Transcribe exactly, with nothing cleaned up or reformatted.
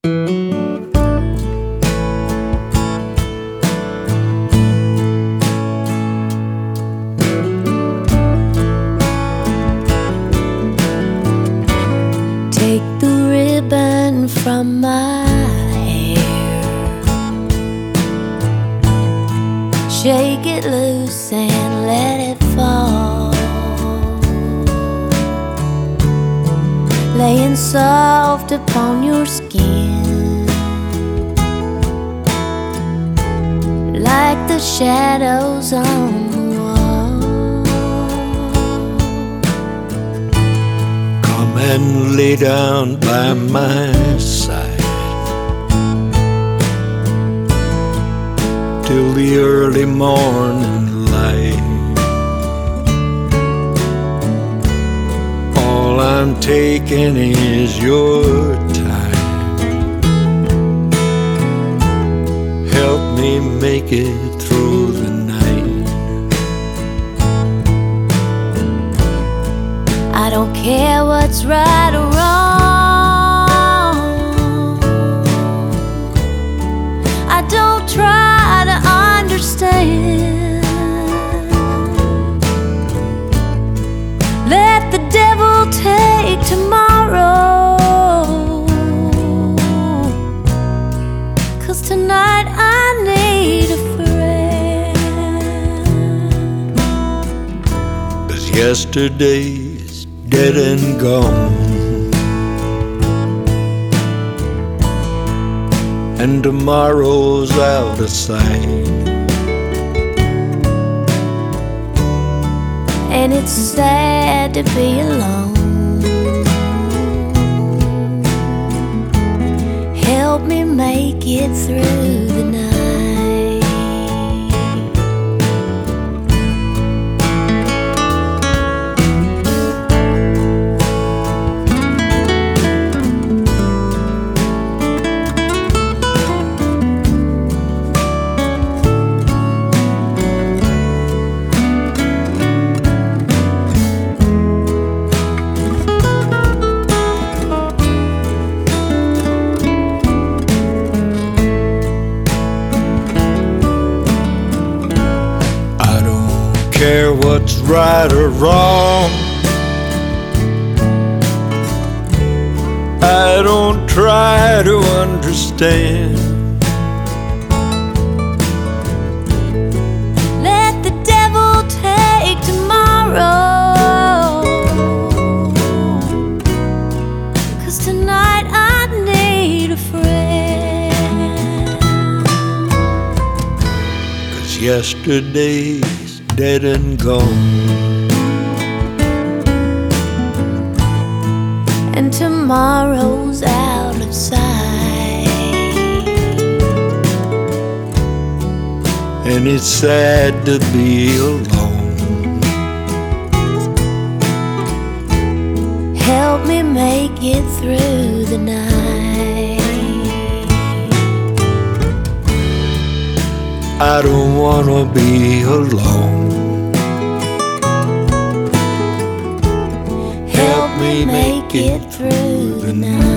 Take the ribbon from my hair, shake it loose and let it fall, laying soft upon your skin, like the shadows on the wall. Come and lay down by my side till the early morning light. All I'm taking is your time. Help me make it through the night. I don't care what's right or wrong, I don't try to understand. Let the devil take tomorrow, 'cause tonight I need a friend. 'Cause yesterday's dead and gone, and tomorrow's out of sight. And it's sad to be alone. Help me make it through the night. Care what's right or wrong, I don't try to understand. Let the devil take tomorrow, 'cause tonight I need a friend. 'Cause yesterday's dead and gone, and tomorrow's out of sight. and it's sad to be alone. Help me make it through the night. I don't wanna be alone. Help me make it through the night.